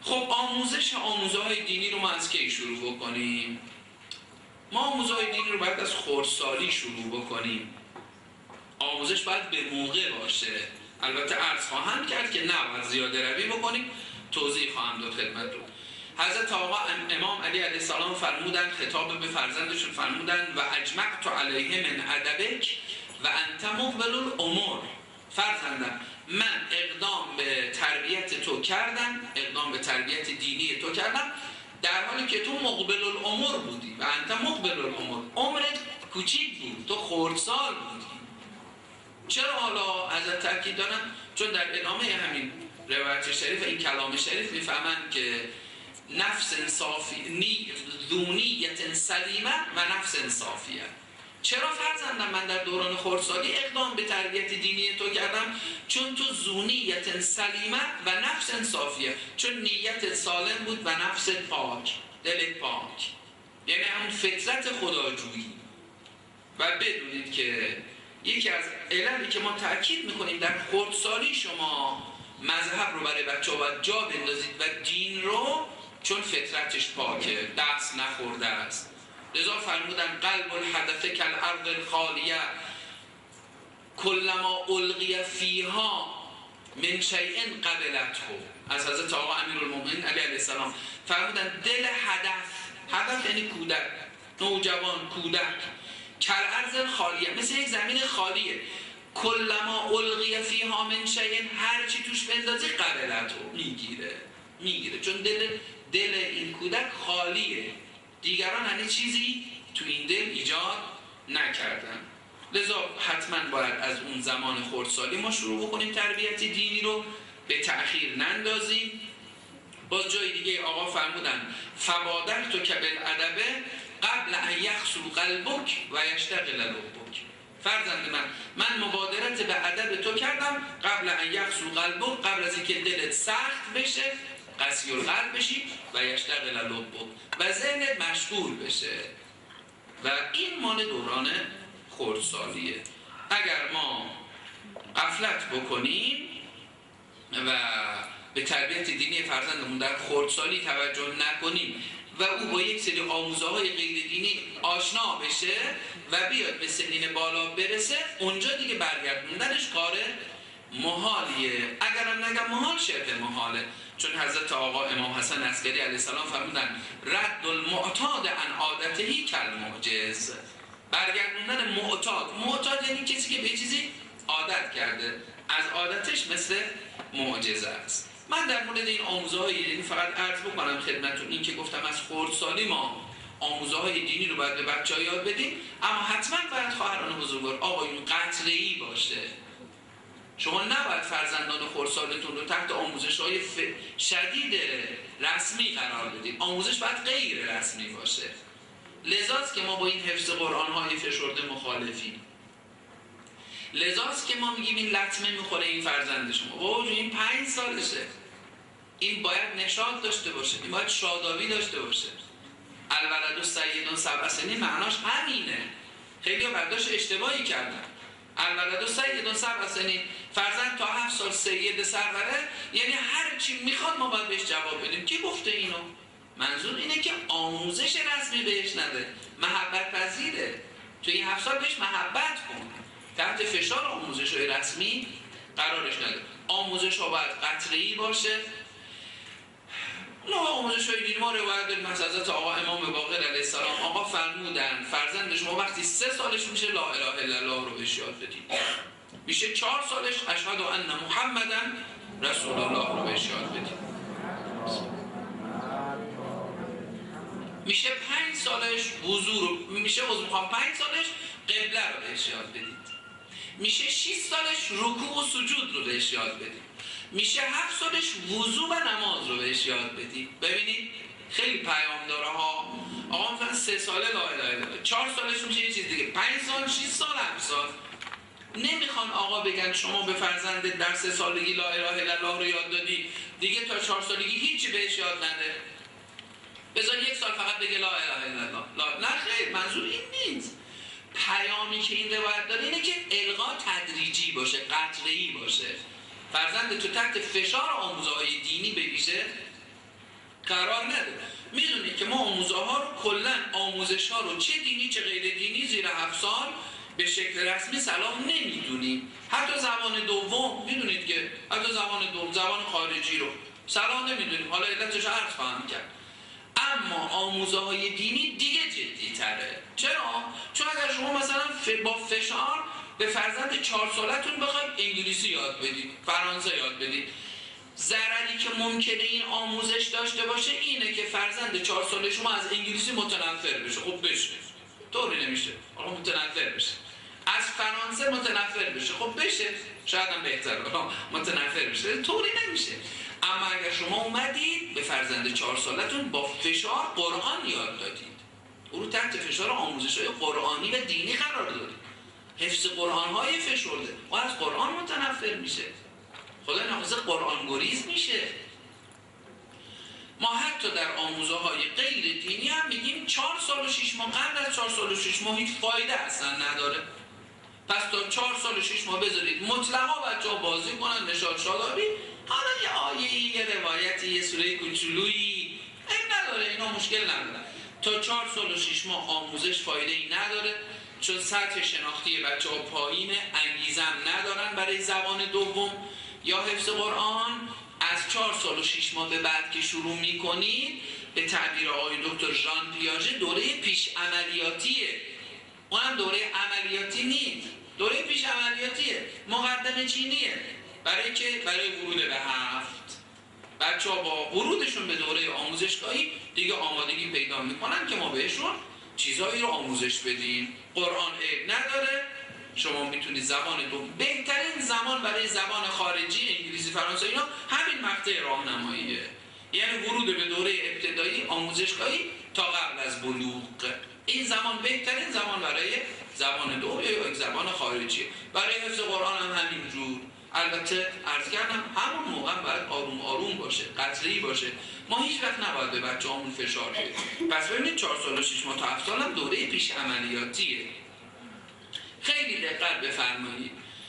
خب آموزه‌های دینی رو ما از کی شروع بکنیم؟ ما آموزه‌های دینی رو باید از خردسالی شروع بکنیم. آموزش باید به موقع باشه. البته عرض خواهم کرد که نباید زیاده روی بکنیم، توضیح خواهم داد خدمتتون. حضرت آقا امام علی علیه السلام فرمودن، خطاب به فرزندشون فرمودن و اجمعت علیه من ادبک و انت مقبل الامور. فرزندم من اقدام به تربیت تو کردم، اقدام به تربیت دینی تو کردم در حالی که تو مقبل الامور بودی و انت مقبل الامور. عمرت کوچیک بود، تو خردسال بودی. چرا حالا حضرت تاکید دارن؟ چون در ادامه همین روایت شریف این کلام شریف میفهمند که نفس صافی ذو نیت سلیمه و نفس صافیه. چرا فرزندم من در دوران خردسالی اقدام به تربیت دینی تو کردم؟ چون تو ذو نیت سلیمه و نفس صافیه، چون نیت سالم بود و نفس پاک، دل پاک، یعنی همون فطرت خداجویی. و بدونید که یکی از عللی که ما تأکید میکنیم در خردسالی شما مذهب رو برای بچه‌ها باید جا بندازید و دین رو، چون فطرتش پاکه، دست نخورده است. لذا فرمودن قلب الحدث کالارض الخالیه کلما القی فیها من شیء قبلته. از حضرت آقا امیرالمومنین علیه السلام فرمودن دل هدف یعنی کودک، نوجوان، کودک، کالارض خالیه، مثل یک زمین خالیه، کلما القی فیها من شیء، هر چی توش بندازی قبلته، میگیره، چون دل این کودک خالیه، دیگران هنوز چیزی تو این دل ایجاد نکردن. لذا حتما باید از اون زمان خردسالی ما شروع بکنیم تربیت دینی رو، به تأخیر نندازیم. باز جای دیگه آقا فرمودن فبادرت که بالادب قبل ان یخسو قلبک و یشتغل لبک. فرزند من مبادرت به ادب تو کردم قبل ان یخسو قلبک، قبل از اینکه دلت سخت بشه، قسی القلب بشی، و یشتغل لبک، و ذهنت مشغول بشه. و این مال دوران خردسالیه. اگر ما غفلت بکنیم و به تربیت دینی فرزندمون در خردسالی توجه نکنیم و او با یک سری آموزه‌های غیر دینی آشنا بشه و بیاد به سنین بالا برسه، اونجا دیگه برگردوندنش کار محالیه. اگرم نگم محال، شبه محاله. چون حضرت آقا امام حسن عسکری علیه السلام فرمودن رد المعتاد عن عادته کالمعجز. برگردوندن معتاد یعنی کسی که به چیزی عادت کرده، از عادتش مثل معجزه است. من در مورد این آموزه‌های دینی فقط عرض بکنم خدمتتون، این که گفتم از خردسالی ما آموزه‌های دینی رو باید به بچه‌ها یاد بدیم، اما حتما باید خواهران بزرگوار آقایون قطره‌ای باشه. شما نباید فرزندان خردسالتون رو تحت آموزش‌های شدید رسمی قرار بدید. آموزش باید غیر رسمی باشه. لذاست که ما با این حفظ قرآن‌های فشرده مخالفیم. لذاست که ما میگیم این لطمه میخوره این فرزند شما، بابا این 5 سالشه، این باید نشاط داشته باشه، این باید شادابی داشته باشه. الولد سید 7 سنین معناش همینه. خیلی ها برداشت اشتباهی کردن. الولد سید 7 سنین، فرزند تا 7 سال سید سروره، یعنی هر چی میخواد ما باید بهش جواب بدیم. کی گفته اینو؟ منظور اینه که آموزش رسمی بهش نده، محبت پذیره. تو این 7 سال بهش محبت کن، تحت فشار آموزش‌های رسمی قرارش نده. آموزش ها باید قطعی باشه. نه آموزش‌های دینی ما روایت داریم از حضرت آقا امام باقر علیه السلام. آقا فرمودن فرزند شما وقتی 3 سالش میشه لا اله الا الله رو بهش یاد بدید، میشه 4 سالش اشهد ان محمدا رسول الله رو بهش یاد بدید، میشه 5 سالش وضو رو، میشه 5 سالش قبله رو بهش یاد بدید، میشه 6 سالش رکوع و سجود رو بهش یاد بدید، میشه 7 سالش وضو و نماز رو بهش یاد بدید. ببینید خیلی پیام داره ها. آقا مثلا 3 ساله لا اله الا الله، 4 سالش میشه یه چیز دیگه، 5 سال، 6 سال، 7 سال. نمیخوان آقا بگن شما به فرزند در 3 سالگی لا اله الا الله رو یاد دادی، دیگه تا 4 سالگی هیچی بهش یاد نده، بذار 1 سال فقط بگه لا اله الا الله. نه خیر، منظور این نیست. پیامی که این روایت داره اینه که القا تدریجی باشه، قطعی باشه. فرزند تو تحت فشار آموزه‌های دینی ببیشه، قرار نده. میدونید که ما آموزه ها رو کلا آموزش ها رو چه دینی چه غیر دینی زیر 7 سال به شکل رسمی صلاح نمیدونیم. حتی زبان دوم میدونید که حتی زبان دوم زبان خارجی رو صلاح نمیدونیم. حالا علتش عرض خواهم کرد. اما آموزه های دینی دیگه جدی تره. چرا؟ چون اگر شما مثلا با فشار به فرزند 4 سالتون بخواید انگلیسی یاد بدید، فرانسه یاد بدید، ضرری که ممکنه این آموزش داشته باشه اینه که فرزند 4 ساله شما از انگلیسی متنفر بشه. خب بشه، طوری نمیشه، آقا متنفر بشه. از فرانسه متنفر بشه. خب بشه، شاید هم بهتره متنفر بشه، طوری نمیشه. اما اگر شما اومدید به فرزند 4 سالتون با فشار قرآن یاد دادید، او رو تحت فشار آموزش‌های قرآنی و دینی قرار دادید، حفظ قرآن‌های فشرده، و از قرآن متنفر میشه، خدا نخواسته قرآن گریز میشه. ما حتی در آموزه‌های غیر دینی هم میگیم 4 سال و 6 ماه، قبل از 4 سال و 6 ماه هیچ فایده اصلا نداره. پس تا 4 سال و 6 ماه بذارید مطلقا بچه‌ها بازی کنن، نشاط شادابی. حالا یه آیه‌ای، یه روایتی، یه سوره کوچولویی این نداره، اینا مشکل نداره. تا 4 سال و 6 ماه آموزش فایده‌ای نداره، چون سطح شناختی بچه‌ها پایینه، انگیزه هم ندارن برای زبان دوم یا حفظ قرآن. از 4 سال و 6 ماه به بعد که شروع می‌کنید، به تعبیر آقای دکتر ژان پیاژه دوره پیش عملیاتیه. اونم دوره عملیاتی نیست، دوره پیش عملیاتیه، مقدمه چینیه، برای ورود به 7. بچه‌ها با ورودشون به دوره آموزشگاهی دیگه آمادگی پیدا میکنن که ما بهشون چیزایی رو آموزش بدیم. قرآن عیب نداره، شما میتونید زبان بهترین زمان برای زبان خارجی، انگلیسی، فرانسه، اینا همین مقطع راهنماییه. یعنی ورود به دوره ابتدایی آموزشگاهی تا قبل از بلوغ، این زمان بهترین زمان برای زبان دوم یا یک زبان خارجی. برای حفظ قرآن هم همینجور. البته عرض کردم همون موقع باید آروم آروم باشه، قطعی باشه. ما هیچ وقت نباید به بچه‌هامون فشار بدیم. پس ببینید 4 سال و 6 ماه تا 7 سال هم دوره پیش عملیاتیه. خیلی دقت بفرمایید.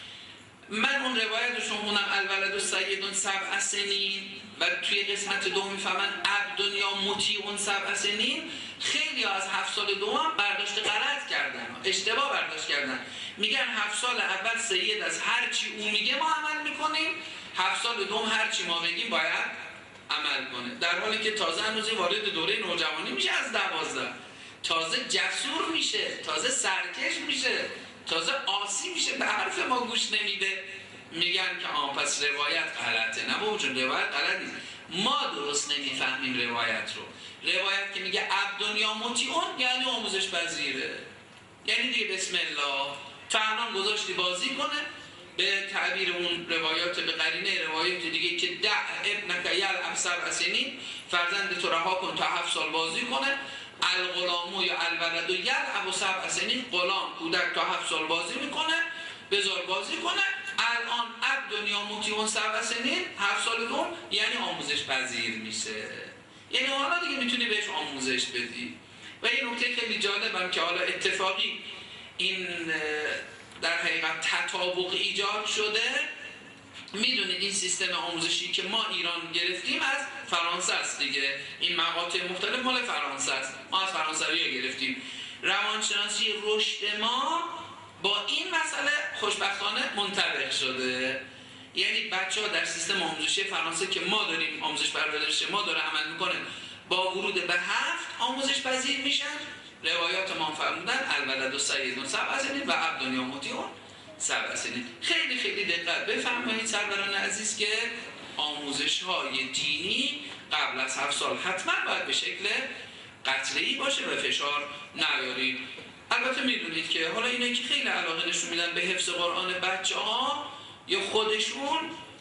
من اون روایت رو خوندم، الولد سید 7 سنین، و توی قسمت دوم میفهمن عبد یا مطیع 7 سنین. خیلی از 7 سال دوم برداشت غلط کردن، اشتباه برداشت کردن. میگن 7 سال اول سید از هر چی اون میگه ما عمل میکنیم، 7 سال دوم هر چی ما بگیم باید عمل کنه. در حالی که تازه هنوز وارد دوره نوجوانی میشه، از 12 تازه جسور میشه، تازه سرکش میشه، تازه آسی میشه، به حرف ما گوش نمیده. میگن که پس روایت غلطه. نه بابا جون، روایت غلط نیست، ما درست نمیفهمیم روایت رو. روایت که میگه عبد یا مطیعون یعنی آموزش پذیره، یعنی دیگه بسم الله فهمان گذاشتی بازی کنه. به تعبیر اون روایات، به قرینه روایات دیگه که دع ابنک یلعب 7 سنین، فرزند تو رها کن تا 7 سال بازی کنه. الغلامو یا الولد یلعب 7 سنین، غلام کودک تا 7 سال بازی میکنه، بذار بازی کنه. الان عبد یا مطیعون 7 سنین، 7 سال دوم یعنی آموزش پذیر میشه، یعنی حالا دیگه میتونی بهش آموزش بدی. و این نکته خیلی جالبم که حالا اتفاقی این در حقیقت تطابق ایجاد شده. میدونید این سیستم آموزشی که ما ایران گرفتیم از فرانسه است دیگه، این مقاطع مختلف مال فرانسه است، ما از فرانسوی‌ها گرفتیم. روانشناسی رشد ما با این مسئله خوشبختانه منطبق شده. یعنی بچه‌ها در سیستم آموزشی فرانسه که ما داریم، آموزش پرورش ما داره عمل میکنه، با ورود به 7 آموزش پذیر میشن. روایات ما فرمودن الولد سید 7 سنین و عبد یا مطیعون 7 سنین. خیلی خیلی دقت بفرمایید سروران عزیز که آموزش‌های دینی قبل از 7 سال حتما باید به شکل قطعی باشه و فشار نیارید. البته میدونید که حالا اینایی که خیلی علاقه نشون میدن به حفظ قرآن بچه‌ها یا خودشون،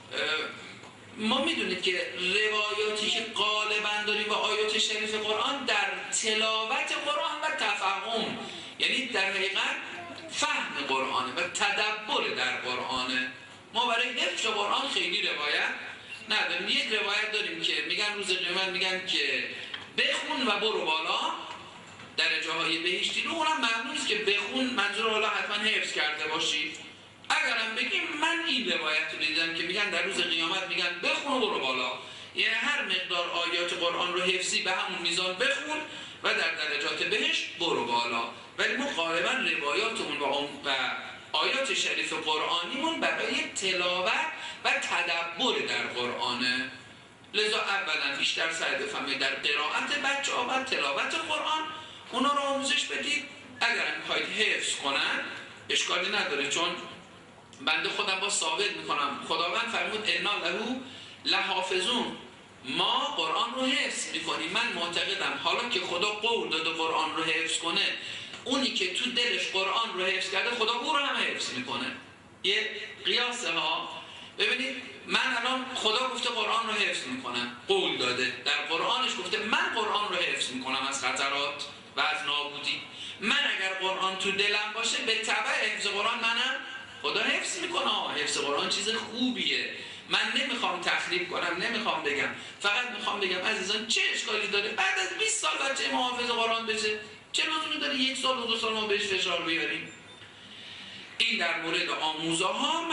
ما میدونید که روایاتی که غالبا داریم و آیات شریف قرآن در تلاوت قرآن و تفهم، یعنی در حقیقت فهم قرآنه و تدبر در قرآنه. ما برای حفظ قرآن خیلی روایت نداریم. یک روایت داریم که میگن روز قیامت میگن که بخون و برو بالا درجه های بهشتی رو. اونم ممنون است که بخون منظور حالا حتما حفظ کرده باشی. اگرم بگیم من این روایت رو دیدم که میگن در روز قیامت میگن بخون و برو بالا، یعنی هر مقدار آیات قرآن رو حفظی به همون میزان بخون و در درجات بهش برو بالا. ولی ما غالبا روایاتمون و آیات شریف قرآنیمون برای تلاوت و تدبر در قرآنه. لذا اولا بیشتر سعی بفرمایید در قرائت بچه‌ها و تلاوت قرآن اونا رو آموزش بدید. اگر میخواید حفظ کنن اشکالی نداره، چون بنده خودم با ثابت میکنم خداوند فرمود انا له لحافظون، ما قرآن رو حفظ میکنیم. من معتقدم حالا که خدا قول داده قرآن رو حفظ کنه، اونی که تو دلش قرآن رو حفظ کرده خدا او رو هم حفظ میکنه. یه قیاسه ها. ببینید من الان خدا گفته قرآن رو حفظ میکنم، قول داده در قرآنش گفته من قرآن رو حفظ میکنم از خطرات و از نابودی. من اگر قرآن تو دلم باشه به تبع حفظ قرآن منم خدا حفظ میکنه. حفظ قرآن چیز خوبیه. من نمیخوام تخریب کنم، نمیخوام بگم، فقط میخوام بگم عزیزان چه اشکالی داره بعد از 20 سال بچه ما حافظ قرآن بشه؟ چه لزومی داره 1 سال و 2 سال ما بهش فشار بیاریم؟ این در مورد آموزه ها.